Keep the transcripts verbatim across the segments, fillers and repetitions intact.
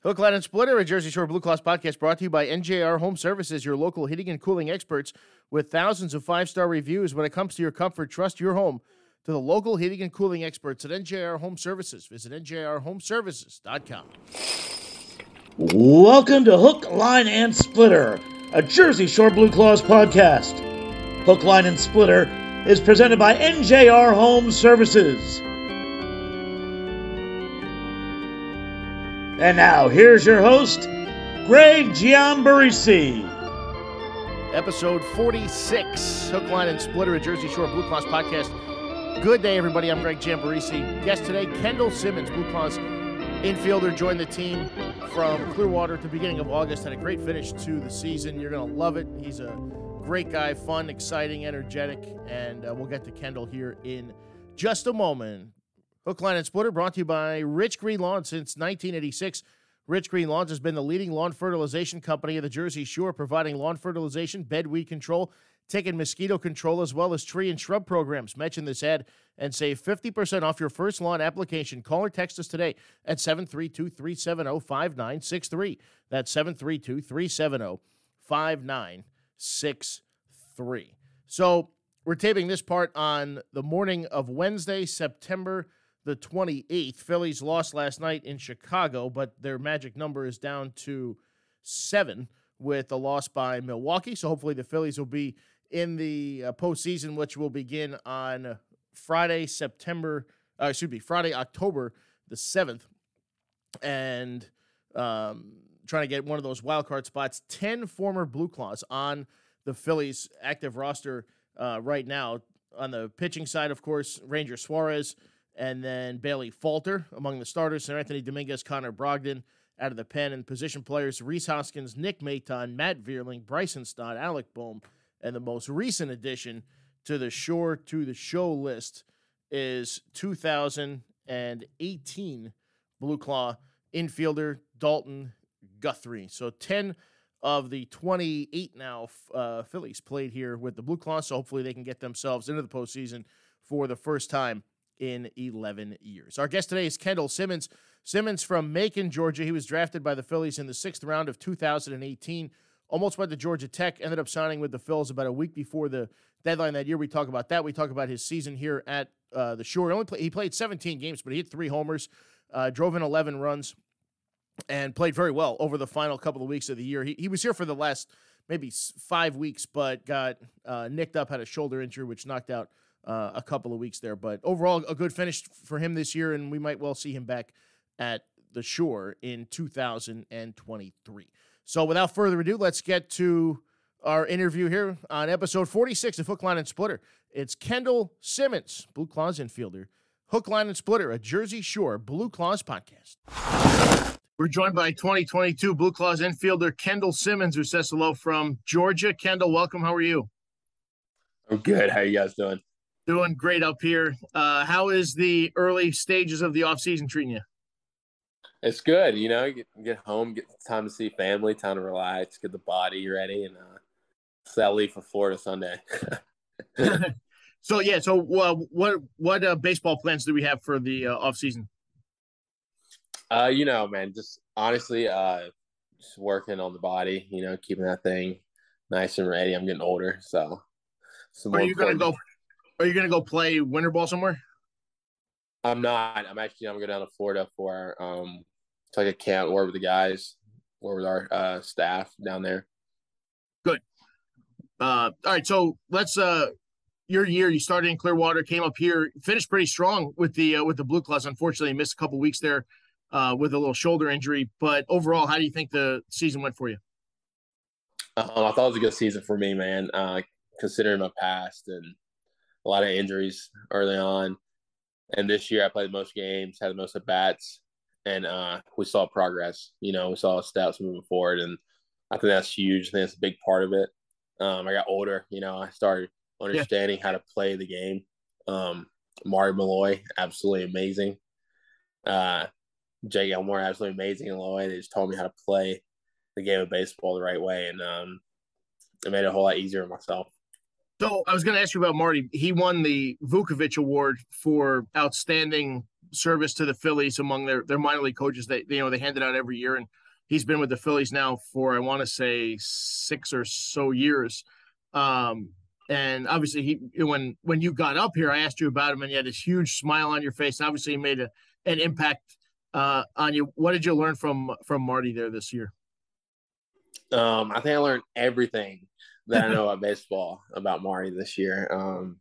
Hook, Line, and Splitter, a Jersey Shore Blue Cross podcast brought to you by N J R Home Services, your local heating and cooling experts with thousands of five-star reviews. When it comes to your comfort, trust your home to the local heating and cooling experts at N J R Home Services. Visit N J R home services dot com. Welcome to Hook, Line, and Splitter, a Jersey Shore Blue Claws podcast. Hook, Line, and Splitter is presented by N J R Home Services. And now, here's your host, Greg Giambarisi. Episode forty-six, Hook, Line, and Splitter, a Jersey Shore Blue Cross podcast. Good day, everybody. I'm Greg Giambarisi. Guest today, Kendall Simmons, Blue Cross infielder, joined the team from Clearwater at the beginning of August. Had a great finish to the season. You're going to love it. He's a great guy, fun, exciting, energetic, and uh, we'll get to Kendall here in just a moment. Hook, Line, and Splitter brought to you by Rich Green Lawns since nineteen eighty-six. Rich Green Lawns has been the leading lawn fertilization company of the Jersey Shore, providing lawn fertilization, bed weed control, tick and mosquito control, as well as tree and shrub programs. Mention this ad and save fifty percent off your first lawn application. Call or text us today at seven three two, three seven zero, five nine six three. That's seven three two, three seven zero, five nine six three. So we're taping this part on the morning of Wednesday, September the twenty-eighth. Phillies lost last night in Chicago, but their magic number is down to seven with a loss by Milwaukee. So hopefully the Phillies will be in the uh, postseason, which will begin on Friday, September, uh, excuse me, Friday, October the seventh. And um, trying to get one of those wild card spots. ten former Blue Claws on the Phillies active roster uh, right now. On the pitching side, of course, Ranger Suarez, and then Bailey Falter among the starters. Sir Anthony Dominguez, Connor Brogdon out of the pen. And position players, Rhys Hoskins, Nick Maton, Matt Vierling, Bryson Stott, Alec Boehm. And the most recent addition to the Shore to the Show list is two thousand eighteen Blue Claw infielder Dalton Guthrie. So ten of the twenty-eight now uh, Phillies played here with the Blue Claws. So hopefully they can get themselves into the postseason for the first time in eleven years. Our guest today is Kendall Simmons. Simmons from Macon, Georgia. He was drafted by the Phillies in the sixth round of two thousand eighteen. Almost went to Georgia Tech, ended up signing with the Phils about a week before the deadline that year. We talk about that. We talk about his season here at uh, the Shore. He, only play, he played seventeen games, but he hit three homers, uh, drove in eleven runs, and played very well over the final couple of weeks of the year. He, he was here for the last maybe five weeks, but got uh, nicked up, had a shoulder injury, which knocked out uh, a couple of weeks there. But overall, a good finish for him this year, and we might well see him back at the Shore in two thousand twenty-three. So without further ado, let's get to our interview here on episode forty-six of Hook, Line, and Splitter. It's Kendall Simmons, Blue Claws infielder. Hook, Line, and Splitter, a Jersey Shore Blue Claws podcast. We're joined by twenty twenty-two Blue Claws infielder Kendall Simmons, who says hello from Georgia. Kendall, welcome. How are you? I'm good. How are you guys doing? Doing great up here. Uh, how is the early stages of the offseason treating you? It's good. You know, get, get home, get time to see family, time to relax, get the body ready, and uh, so I'll leave for Florida Sunday. so, yeah, so uh, what what uh, baseball plans do we have for the uh, offseason? Uh, you know, man, just honestly, uh, just working on the body, you know, keeping that thing nice and ready. I'm getting older, so. Are you going to go Are you going to go play winter ball somewhere? I'm not. I'm actually, I'm going down to Florida for um, it's like a camp, work with the guys, work with our uh, staff down there. Good. Uh, all right, so let's uh, your year. You started in Clearwater, came up here, finished pretty strong with the uh, with the Blue Claws. Unfortunately, missed a couple weeks there uh, with a little shoulder injury. But overall, how do you think the season went for you? Um, I thought it was a good season for me, man. Uh, considering my past and a lot of injuries early on. And this year I played most games, had the most at bats, and uh, we saw progress. You know, we saw steps moving forward, and I think that's huge. I think that's a big part of it. Um, I got older. You know, I started understanding yeah. how to play the game. Um, Mario Malloy, absolutely amazing. Uh, Jay Gilmore, absolutely amazing in Lloyd. They just taught me how to play the game of baseball the right way, and um, it made it a whole lot easier for myself. So I was going to ask you about Marty. He won the Vukovich Award for outstanding service to the Phillies among their, their minor league coaches. They, they, you know, they hand it out every year, and he's been with the Phillies now for, I want to say, six or so years. Um, and obviously, he when when you got up here, I asked you about him, and you had this huge smile on your face. Obviously, he made a, an impact uh, on you. What did you learn from from Marty there this year? Um, I think I learned everything that I know about baseball about Marty this year. Um,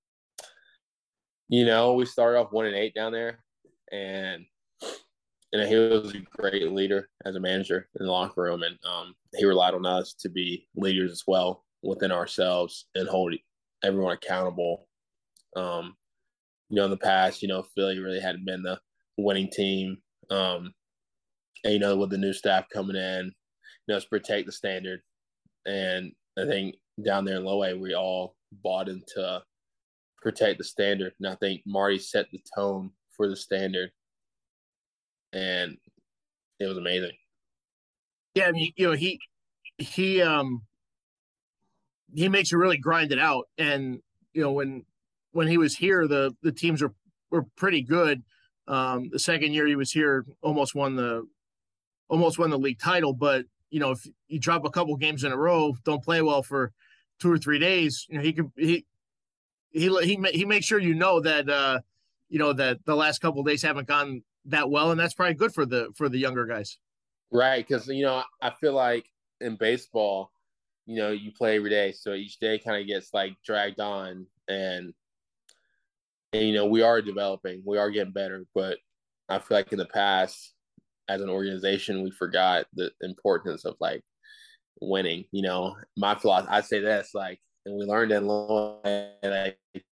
you know, we started off one and eight down there, and and he was a great leader as a manager in the locker room, and um, he relied on us to be leaders as well within ourselves and hold everyone accountable. Um, you know, in the past, you know, Philly really hadn't been the winning team, um, and you know, with the new staff coming in, you know, it's protect the standard, and I think down there in Low A, we all bought into protect the standard, and I think Marty set the tone for the standard. And it was amazing. Yeah, I mean, you know, he he um he makes you really grind it out. And you know, when when he was here, the the teams were were pretty good. Um, the second year he was here, almost won the almost won the league title. But you know, if you drop a couple games in a row, don't play well for two or three days, you know, he could he he he he makes sure you know that uh you know that the last couple of days haven't gone that well, and that's probably good for the for the younger guys. Right, because you know I feel like in baseball, you know, you play every day, so each day kind of gets like dragged on, and and you know we are developing, we are getting better, but I feel like in the past, as an organization, we forgot the importance of like winning. You know, my philosophy, I say this like, and we learned in Low A, like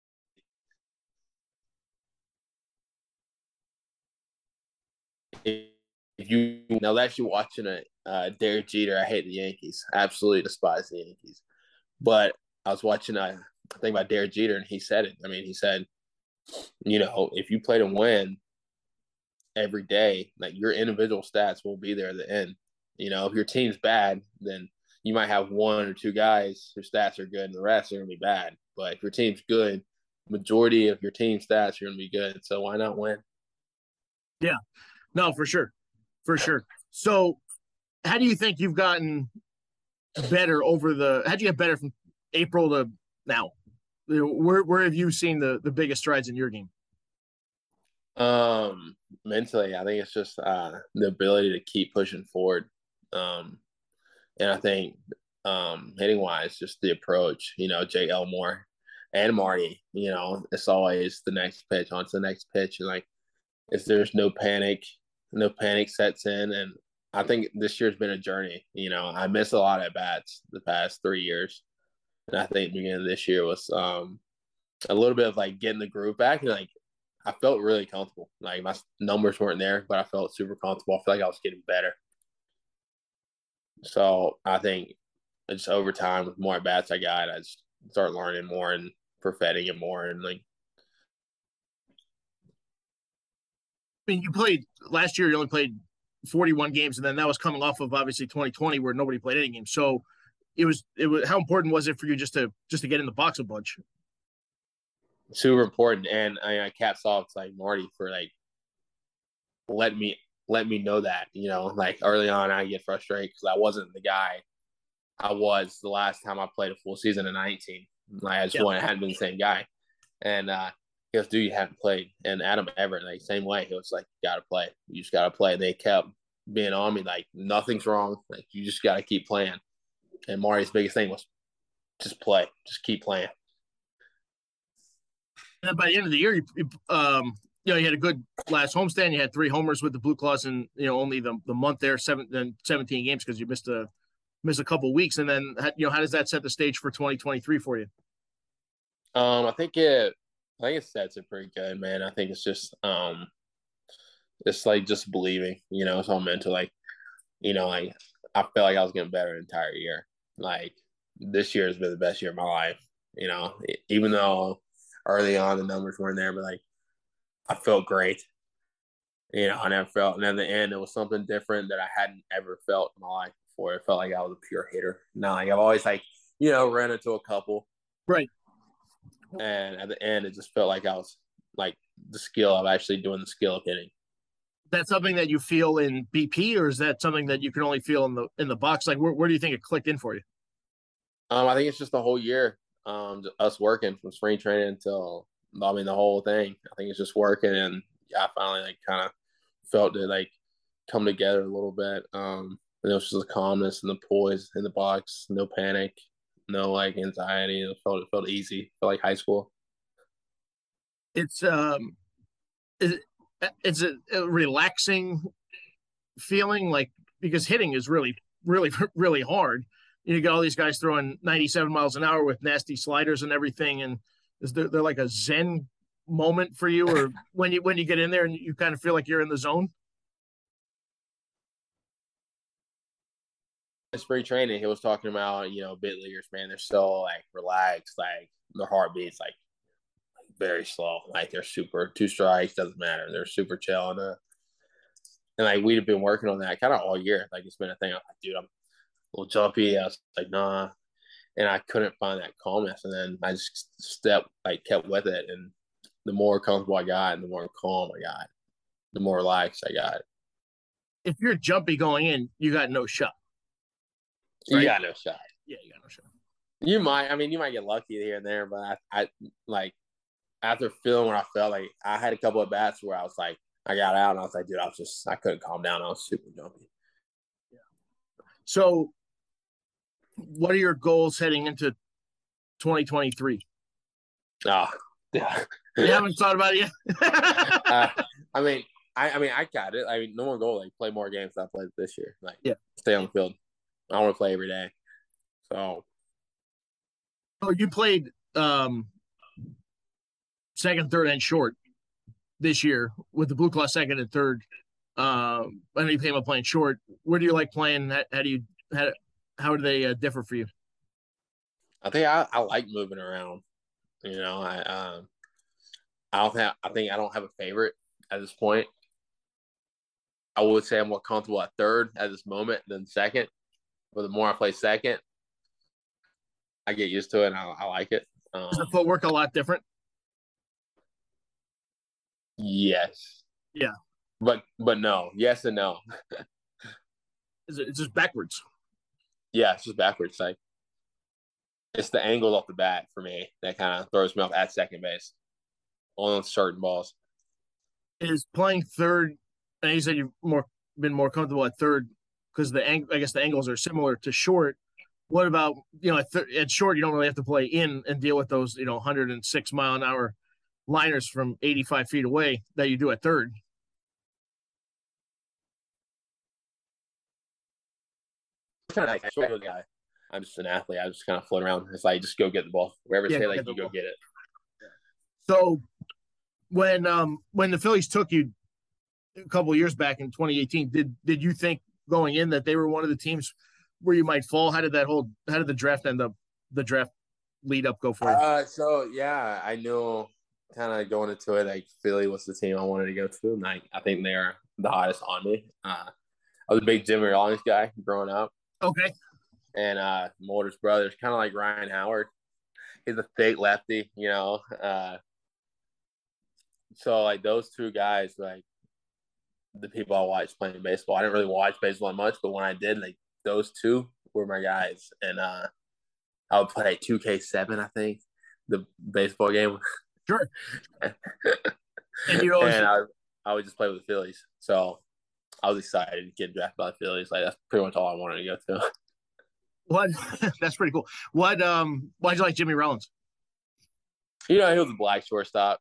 if you now that you're watching a uh, Derek Jeter, I hate the Yankees. I absolutely despise the Yankees. But I was watching a thing about Derek Jeter, and he said it. I mean, he said, you know, if you play to win every day, like your individual stats will be there at the end. You know, if your team's bad, then you might have one or two guys whose stats are good, and the rest are going to be bad. But if your team's good, majority of your team stats are going to be good. So why not win? Yeah. No, for sure. For sure. So how do you think you've gotten better over the – how do you get better from April to now? Where where have you seen the, the biggest strides in your game? Um, mentally, I think it's just uh, the ability to keep pushing forward. Um, and I think um, hitting-wise, just the approach, you know, Jake Elmore and Marty, you know, it's always the next pitch, on to the next pitch. And, like, if there's no panic – no panic sets in, and I think this year's been a journey. You know, I missed a lot of at-bats the past three years, and I think the beginning of this year was um, a little bit of like getting the groove back, and like I felt really comfortable. Like my numbers weren't there, but I felt super comfortable. I feel like I was getting better. So I think just over time, with more at-bats I got, I just start learning more and perfecting it more, and like. I mean, you played last year. You only played forty-one games, and then that was coming off of obviously twenty twenty, where nobody played any games. So, it was it was how important was it for you just to just to get in the box a bunch? Super important, and I, I caps off to like Marty for like let me let me know that, you know, like early on I get frustrated because I wasn't the guy I was the last time I played a full season in nineteen. Like I just yeah. wanted, I hadn't been the same guy, and uh, he goes, dude, you haven't played. And Adam Everett, like, same way. He was like, you got to play. You just got to play. And they kept being on me, like, nothing's wrong. Like, you just got to keep playing. And Marty's biggest thing was just play. Just keep playing. And by the end of the year, you, um, you know, you had a good last homestand. You had three homers with the Blue Claws in, you know, only the, the month there, seven, then seventeen games because you missed a missed a couple of weeks. And then, you know, how does that set the stage for twenty twenty-three for you? Um, I think it – I think it sets it pretty good, man. I think it's just, um, it's like just believing, you know, it's all mental. Like, you know, like I felt like I was getting better the entire year. Like this year has been the best year of my life, you know, even though early on the numbers weren't there, but like I felt great. You know, I never felt, and at the end, it was something different that I hadn't ever felt in my life before. It felt like I was a pure hitter. Now, like I've always like, you know, ran into a couple. Right. And at the end, it just felt like I was like the skill of actually doing the skill of hitting. That's something that you feel in B P, or is that something that you can only feel in the in the box? Like, where, where do you think it clicked in for you? Um, I think it's just the whole year, um, us working from spring training until I mean the whole thing. I think it's just working, and yeah, I finally like kind of felt it like come together a little bit. Um, and it was just the calmness and the poise in the box, no panic, no like anxiety. It felt it felt easy, it felt like high school. It's um, is it's a, a relaxing feeling, like because hitting is really, really, really hard. You get all these guys throwing ninety-seven miles an hour with nasty sliders and everything, and is there they're like a zen moment for you, or when you when you get in there and you kind of feel like you're in the zone? In spring training, he was talking about you know bit leaguers, man. They're so like relaxed, like their heartbeats like very slow, like they're super two strikes doesn't matter. They're super chill and uh, and like we'd have been working on that kind of all year. Like it's been a thing. I'm like, dude, I'm a little jumpy. I was like, nah, and I couldn't find that calmness. And then I just stepped, like, kept with it. And the more comfortable I got, and the more calm I got, the more relaxed I got. If you're jumpy going in, you got no shot. Right? You got no shot. Yeah, you got no shot. You might, I mean, you might get lucky here and there, but I, I like after feeling what I felt, like I had a couple of bats where I was like, I got out and I was like, dude, I was just, I couldn't calm down. I was super jumpy. Yeah. So, what are your goals heading into twenty twenty-three? Oh, yeah. You haven't thought about it yet? uh, I mean, I, I mean, I got it. I mean, no one goal like play more games than I played this year. Like, yeah, stay on the field. I want to play every day. So, oh, you played um, second, third, and short this year with the Blue Claw second and third. Um, I know you came up playing short. Where do you like playing? How, how do you how, how do they uh, differ for you? I think I, I like moving around. You know, I um, I don't have. I think I don't have a favorite at this point. I would say I'm more comfortable at third at this moment than second. But the more I play second, I get used to it and I, I like it. Um, Is the footwork a lot different? Yes. Yeah. But but no. Yes and no. Is it, it's just backwards. Yeah, it's just backwards. Like it's the angle off the bat for me that kind of throws me off at second base on certain balls. Is playing third, and you said you've more been more comfortable at third because the ang- I guess the angles are similar to short. What about, you know, at, th- at short, you don't really have to play in and deal with those, you know, one hundred six mile an hour liners from eighty-five feet away that you do at third. Kind of like short guy. I'm just an athlete. I just kind of float around. It's like just go get the ball wherever it's yeah, like you go get it. So when um when the Phillies took you a couple of years back in twenty eighteen, did did you think going in that they were one of the teams where you might fall? How did that whole how did the draft end up the draft lead up go for you? Uh, so yeah, I knew kind of going into it like Philly was the team I wanted to go to, and I, I think they're the hottest on me. Uh, I was a big Jimmy Rollins guy growing up. Okay. And uh, my older brother's kind of like Ryan Howard. He's a thick lefty, you know. Uh, so like those two guys, like the people I watched playing baseball. I didn't really watch baseball much, but when I did, like those two were my guys. And uh, I would play two K seven, I think, the baseball game. Sure. and you always... and I, I would just play with the Phillies. So I was excited to get drafted by the Phillies. Like that's pretty much all I wanted to go to. What? That's pretty cool. What? Um. Why'd you like Jimmy Rollins? You know, he was a black shortstop.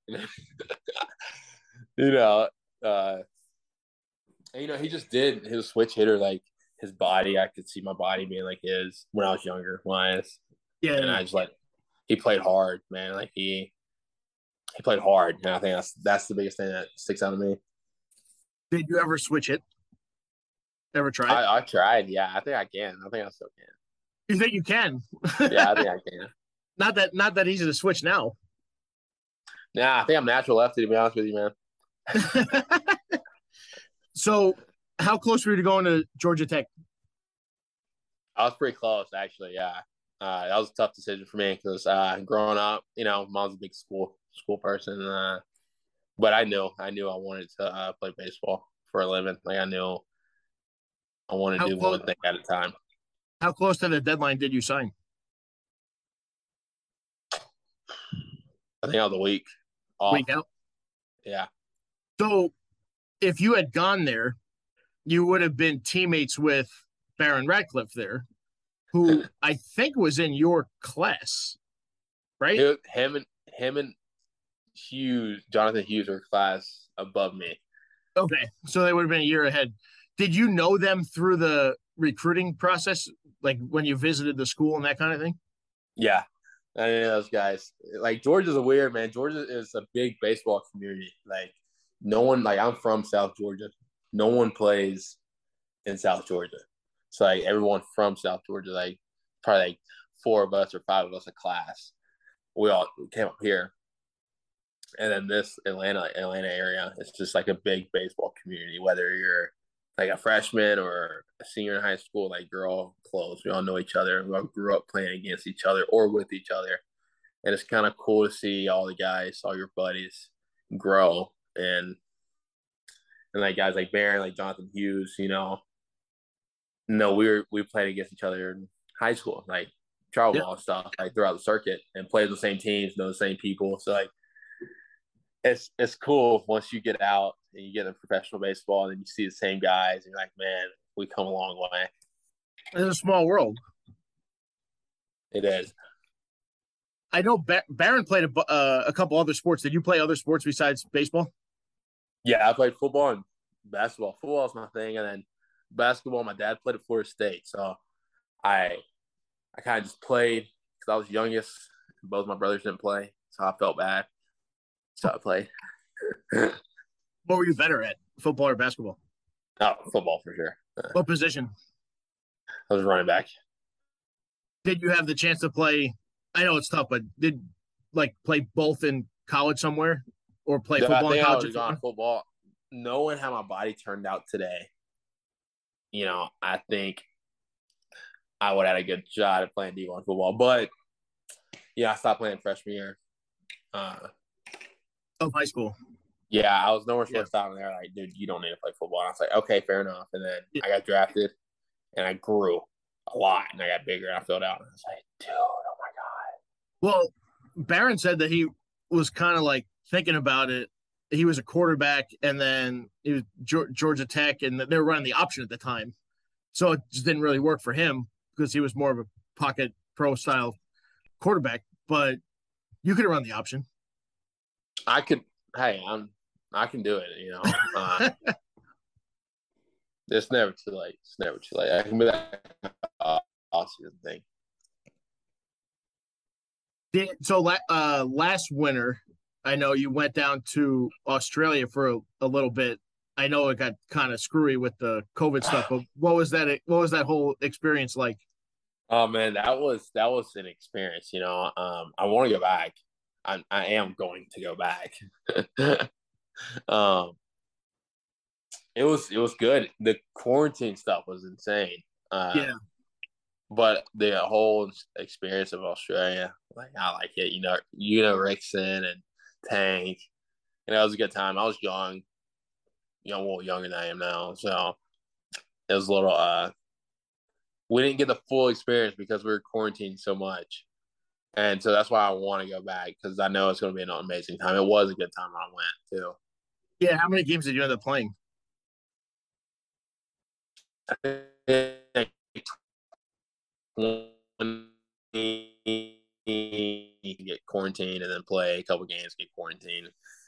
you know, uh, and, you know, he just did. He was a switch hitter. Like his body, I could see my body being like his when I was younger. When I was, yeah, and yeah. I just like he played hard, man. Like he he played hard, and I think that's that's the biggest thing that sticks out to me. Did you ever switch it? Ever tried? I, I tried. Yeah, I think I can. I think I still can. You think you can? yeah, I think I can. Not that not that easy to switch now. Nah, I think I'm natural lefty, to be honest with you, man. So, how close were you to going to Georgia Tech? I was pretty close, actually. Yeah, uh, that was a tough decision for me because uh, growing up, you know, mom's a big school school person. Uh, but I knew I knew I wanted to uh, play baseball for a living. Like I knew I wanted to How do close? one thing at a time. How close to the deadline did you sign? I think I was a week off. Week out. Yeah. So, if you had gone there, you would have been teammates with Barron Radcliffe there, who I think was in your class, right? It, him and him and Hughes, Jonathan Hughes, were class above me. Okay, so they would have been a year ahead. Did you know them through the recruiting process, like when you visited the school and that kind of thing? Yeah, I know those guys. Like Georgia's a weird man. Georgia is a big baseball community. Like no one, like I'm from South Georgia. No one plays in South Georgia. So like everyone from South Georgia, like probably like four of us or five of us a class. We all came up here. And then this Atlanta Atlanta area, it's just like a big baseball community. Whether you're like a freshman or a senior in high school, like you're all close. We all know each other. We all grew up playing against each other or with each other. And it's kind of cool to see all the guys, all your buddies grow. And and like guys like Barron, like Jonathan Hughes, you know. No, we were we played against each other in high school, like travel Yeah. ball stuff, like throughout the circuit, and played the same teams, know the same people. So like it's it's cool once you get out and you get into professional baseball and then you see the same guys and you're like, man, we come a long way. It's a small world. It is. I know ba- Barron played a, uh, a couple other sports. Did you play other sports besides baseball? Yeah, I played football and basketball. Football is my thing, and then basketball. My dad played at Florida State, so I I kind of just played because I was youngest. Both my brothers didn't play, so I felt bad. So I played. What were you better at, football or basketball? Oh, football for sure. What position? I was running back. Did you have the chance to play? I know it's tough, but did like play both in college somewhere or play Yeah, football I think in I college? was on football. Knowing how my body turned out today, you know, I think I would have had a good shot at playing D one football. But yeah, I stopped playing freshman year. Uh, Of high school. yeah, I was nowhere supposed Yeah. to stop, and they're like, dude, you don't need to play football. And I was like, okay, fair enough. And then Yeah. I got drafted, and I grew a lot, and I got bigger, and I filled out. And I was like, dude, oh my God. Well, Barron said that he was kind of like thinking about it. He was a quarterback, and then he was Georgia Tech, and they were running the option at the time. So it just didn't really work for him because he was more of a pocket pro style quarterback. But you could have run the option. I could, hey, I'm, I can do it, you know. Uh, it's never too late. It's never too late. I can be that uh, awesome thing. Did, so uh, last winter, I know you went down to Australia for a, a little bit. I know it got kind of screwy with the COVID stuff, but what was that? What was that whole experience like? Oh man, that was that was an experience. You know, um, I want to go back. I, I am going to go back. um, it was it was good. The quarantine stuff was insane. Uh, Yeah. But the whole experience of Australia, like I like it. You know, you know Rickson and Tank, and it was a good time. I was young, you know, a little younger than I am now, so it was a little. Uh, we didn't get the full experience because we were quarantined so much, and so that's why I want to go back because I know it's going to be an amazing time. It was a good time when I went too. Yeah. How many games did you end up playing? Get quarantined and then play a couple games, get quarantined.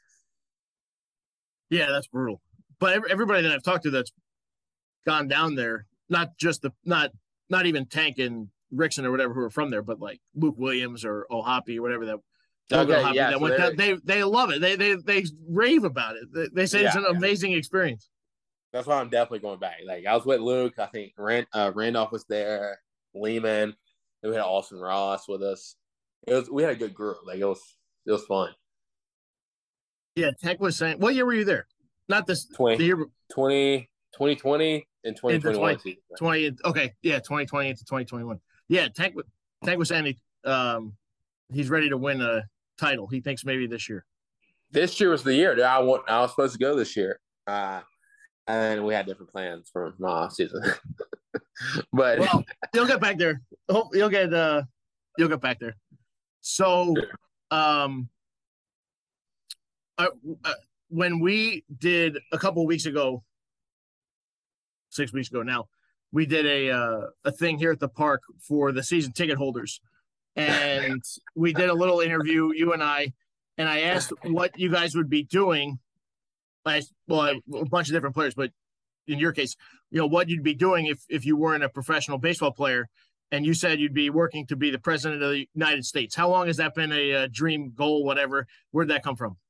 Yeah, that's brutal. But everybody that I've talked to that's gone down there, not just the not not even Tank and Rickson or whatever who are from there, but like Luke Williams or Ohapi or whatever that. Okay, Ohapi yeah, that so went they're- down, they they love it. They they they rave about it. They, they say it's Yeah, an yeah. amazing experience. That's why I'm definitely going back. Like I was with Luke. I think Rand, uh, Randolph was there. Lehman. Then we had Austin Ross with us. It was we had a good group. Like it was it was fun. Yeah, Tank was saying, what year were you there? Not this twenty, the year twenty, twenty twenty and twenty twenty-one Into season. twenty. Okay, yeah, twenty twenty into twenty twenty-one. Yeah, Tank Tank was saying he, um he's ready to win a title. He thinks maybe this year. This year was the year that I want. I was supposed to go this year, uh, and we had different plans for my off season. But well, you'll get back there. You'll get uh, you'll get back there. So, um, uh, uh, when we did a couple of weeks ago, six weeks ago now, we did a uh, a thing here at the park for the season ticket holders, and we did a little interview, you and I, and I asked what you guys would be doing. I, well, a bunch of different players, but in your case, you know, what you'd be doing if if you weren't a professional baseball player, and you said you'd be working to be the president of the United States. How long has that been a, a dream, goal, whatever? Where'd that come from?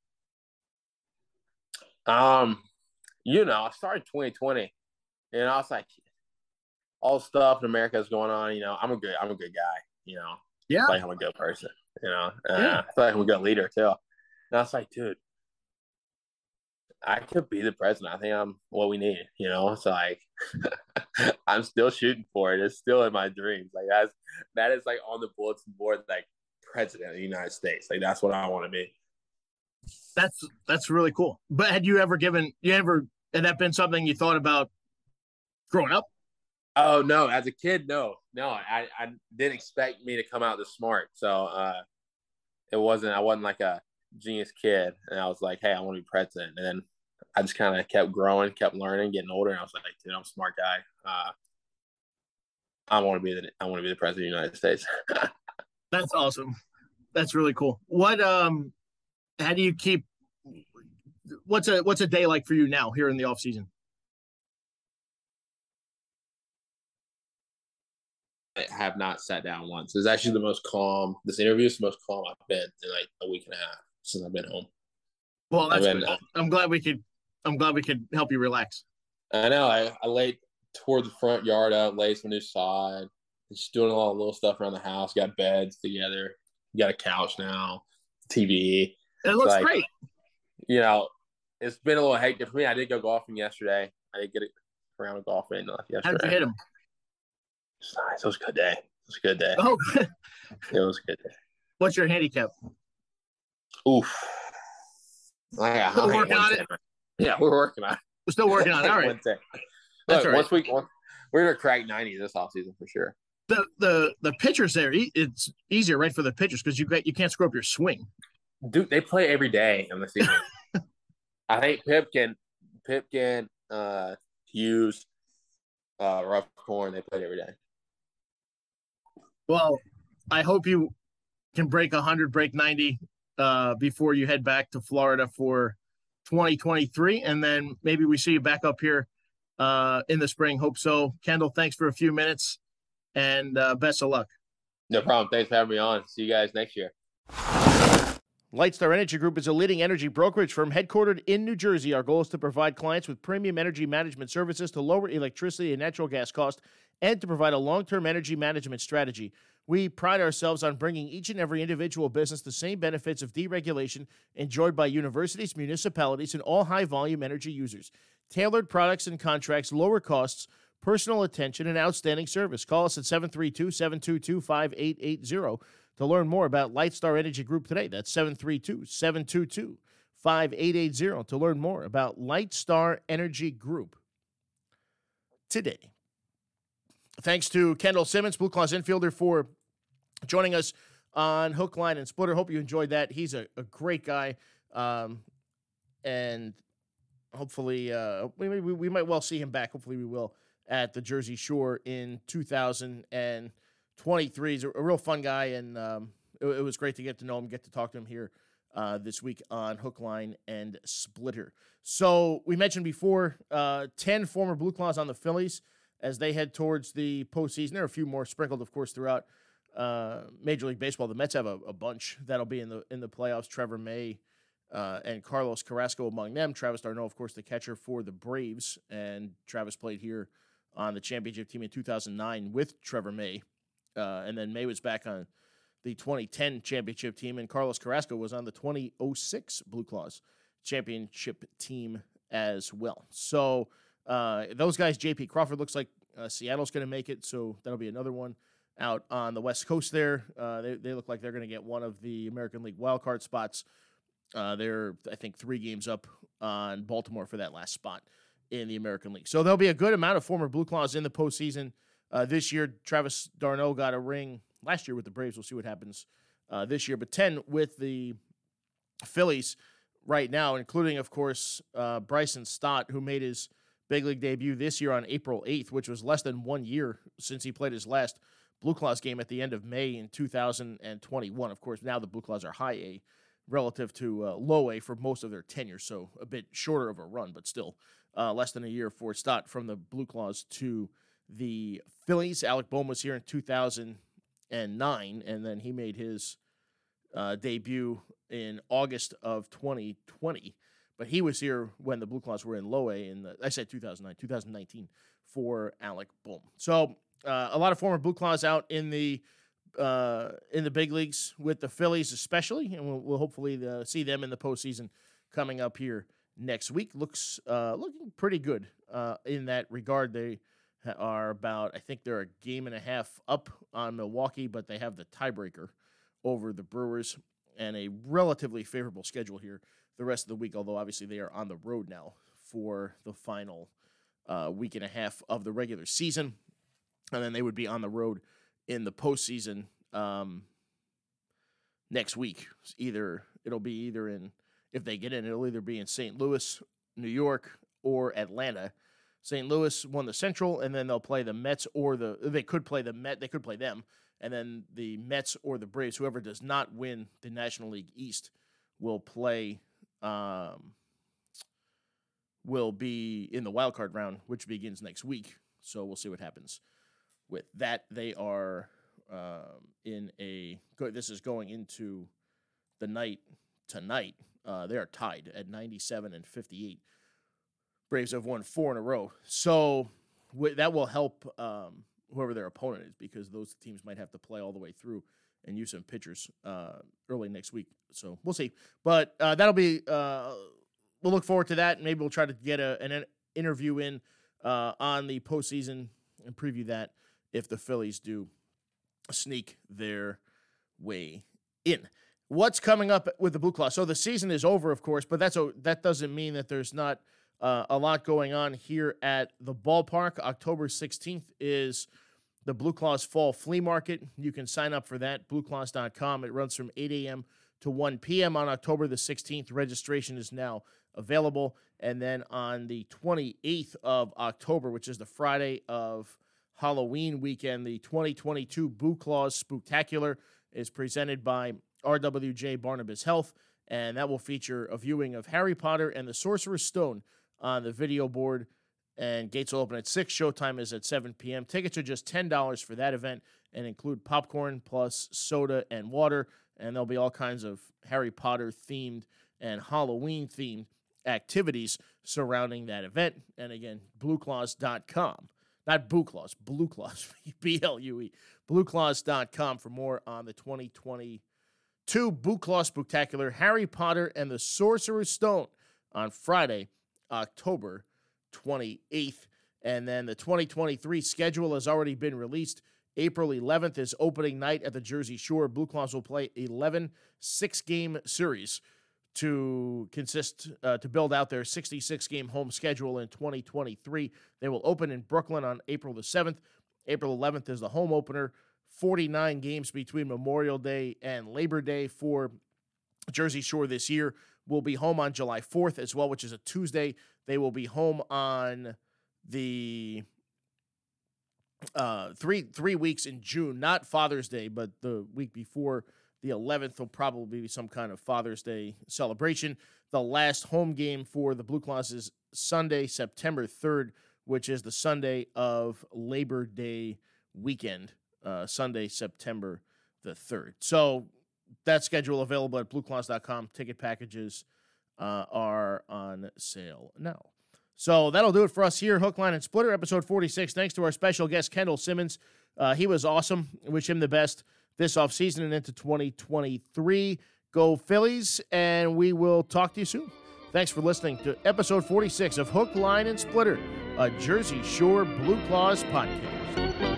Um, you know, I started twenty twenty, and I was like, all the stuff in America is going on. You know, I'm a good, I'm a good guy. You know, yeah, I feel like I'm a good person. You know, uh, yeah. I feel like I'm a good leader too. And I was like, dude, I could be the president. I think I'm what we need. You know, it's like I'm still shooting for it. It's still in my dreams. Like that's that is like on the bulletin board, like president of the United States. Like that's what I want to be. That's that's really cool. But had you ever given you ever had that been something you thought about growing up? Oh no, as a kid, no, no, I, I didn't expect me to come out this smart. So uh, it wasn't. I wasn't like a genius kid, and I was like, hey, I want to be president. And then I just kind of kept growing, kept learning, getting older, and I was like, dude, I'm a smart guy. Uh, I want to be the I want to be the president of the United States. That's awesome. That's really cool. What um, how do you keep? What's a what's a day like for you now here in the off season? I have not sat down once. It's actually the most calm. This interview is the most calm I've been in like a week and a half since I've been home. Well, that's been, good. Uh, I'm glad we could. I'm glad we could help you relax. I know. I, I laid toward the front yard out, laid some new sod, just doing a lot of little stuff around the house. Got beds together. Got a couch now, T V. It looks like, great. You know, it's been a little hectic for me. I did go golfing yesterday. I did get a round of golfing yesterday. How did you hit him? It's nice. It was a good day. It was a good day. Oh, it was a good day. What's your handicap? Oof. I got, still working on it. Yeah, we're working on it. We're still working on it. All right. Look, That's all right. Once we, once, we're gonna crack ninety this offseason for sure. The the the pitchers there, it's easier, right, for the pitchers because you got you can't screw up your swing. Dude, they play every day in the season. I think Pipkin, Pipkin, uh, Hughes, uh, Rough Corn, they played every day. Well, I hope you can break one hundred, break ninety uh, before you head back to Florida for twenty twenty-three, and then maybe we see you back up here uh, in the spring. Hope so. Kendall, thanks for a few minutes, and uh, best of luck. No problem. Thanks for having me on. See you guys next year. Lightstar Energy Group is a leading energy brokerage firm headquartered in New Jersey. Our goal is to provide clients with premium energy management services to lower electricity and natural gas costs and to provide a long-term energy management strategy. We pride ourselves on bringing each and every individual business the same benefits of deregulation enjoyed by universities, municipalities, and all high-volume energy users. Tailored products and contracts, lower costs, personal attention, and outstanding service. Call us at seven three two, seven two two, five eight eight zero to learn more about Lightstar Energy Group today. That's seven three two, seven two two, five eight eight zero to learn more about Lightstar Energy Group today. Thanks to Kendall Simmons, Blue Claws infielder, for joining us on Hook, Line, and Splitter. Hope you enjoyed that. He's a, a great guy, um, and hopefully uh, we, we, we might well see him back. Hopefully we will at the Jersey Shore in two thousand twenty-three. He's a, a real fun guy, and um, it, it was great to get to know him, get to talk to him here uh, this week on Hook, Line, and Splitter. So we mentioned before, uh, ten former Blue Claws on the Phillies as they head towards the postseason. There are a few more sprinkled, of course, throughout uh, Major League Baseball. The Mets have a, a bunch that'll be in the in the playoffs. Trevor May uh, and Carlos Carrasco among them. Travis d'Arnaud, of course, the catcher for the Braves, and Travis played here on the championship team in two thousand nine with Trevor May, uh, and then May was back on the twenty ten championship team, and Carlos Carrasco was on the twenty oh six Blue Claws championship team as well. So uh, those guys, J P Crawford looks like uh, Seattle's going to make it, so that'll be another one out on the West Coast there. Uh, they, they look like they're going to get one of the American League wildcard spots. Uh, they're, I think, three games up on Baltimore for that last spot in the American League. So there'll be a good amount of former Blue Claws in the postseason. Uh, this year, Travis d'Arnaud got a ring last year with the Braves. We'll see what happens uh, this year. But ten with the Phillies right now, including, of course, uh, Bryson Stott, who made his big league debut this year on April eighth, which was less than one year since he played his last Blue Claws game at the end of May in two thousand twenty-one. Of course, now the Blue Claws are high A relative to uh, low A for most of their tenure, so a bit shorter of a run, but still uh, less than a year for Stott from the Blue Claws to the Phillies. Alec Bohm was here in two thousand nine, and then he made his uh, debut in August of twenty twenty. But he was here when the Blue Claws were in low A in the, I said two thousand nine, two thousand nineteen for Alec Bohm. So uh, a lot of former Blue Claws out in the uh, in the big leagues with the Phillies especially, and we'll, we'll hopefully uh, see them in the postseason coming up here next week. Looks uh, looking pretty good uh, in that regard. They are about, I think they're a game and a half up on Milwaukee, but they have the tiebreaker over the Brewers and a relatively favorable schedule here the rest of the week, although obviously they are on the road now for the final uh, week and a half of the regular season. And then they would be on the road in the postseason um, next week. Either it'll be either in, if they get in, it'll either be in Saint Louis, New York, or Atlanta. Saint Louis won the Central, and then they'll play the Mets or the, they could play the Met, they could play them, and then the Mets or the Braves, whoever does not win the National League East, will play, um, will be in the wild card round, which begins next week. So we'll see what happens with that. They are um, in a, this is going into the night tonight. Uh, they are tied at ninety-seven and fifty-eight. Braves have won four in a row. So w- that will help um, whoever their opponent is, because those teams might have to play all the way through and use some pitchers uh, early next week. So we'll see. But uh, that'll be, uh, we'll look forward to that. Maybe we'll try to get a, an interview in uh, on the postseason and preview that if the Phillies do sneak their way in. What's coming up with the Blue Claws? So the season is over, of course, but that's a, that doesn't mean that there's not uh, a lot going on here at the ballpark. October sixteenth is the Blue Claws Fall Flea Market. You can sign up for that, blue claws dot com. It runs from eight a.m. to one p.m. on October the sixteenth. Registration is now available. And then on the twenty-eighth of October, which is the Friday of Halloween weekend, the twenty twenty-two Blue Claws Spooktacular is presented by R W J Barnabas Health, and that will feature a viewing of Harry Potter and the Sorcerer's Stone on the video board, and gates will open at six. Showtime is at seven p.m. Tickets are just ten dollars for that event and include popcorn plus soda and water, and there'll be all kinds of Harry Potter themed and Halloween themed activities surrounding that event. And again, blue claws dot com. Not Boo Claws, Blue Claws, B L U E, blue claws dot com for more on the twenty twenty-two Blue Claws Spooktacular, Harry Potter and the Sorcerer's Stone on Friday, October twenty-eighth. And then the twenty twenty-three schedule has already been released. April eleventh is opening night at the Jersey Shore. Blue Claws will play eleven six-game series to consist uh, to build out their sixty-six game home schedule in twenty twenty-three. They will open in Brooklyn on April the seventh. April eleventh is the home opener. forty-nine games between Memorial Day and Labor Day for Jersey Shore this year. Will be home on July fourth as well, which is a Tuesday. They will be home on the uh, three three weeks in June, not Father's Day, but the week before the eleventh will probably be some kind of Father's Day celebration. The last home game for the Blue Claws is Sunday, September third, which is the Sunday of Labor Day weekend. Uh, Sunday, September the third. So that schedule available at blue claws dot com. Ticket packages uh, are on sale now. So that'll do it for us here, Hook, Line, and Splitter, episode forty-six. Thanks to our special guest, Kendall Simmons. Uh, he was awesome. Wish him the best this offseason and into twenty twenty-three. Go Phillies, and we will talk to you soon. Thanks for listening to episode forty-six of Hook, Line, and Splitter, a Jersey Shore Blue Claws podcast.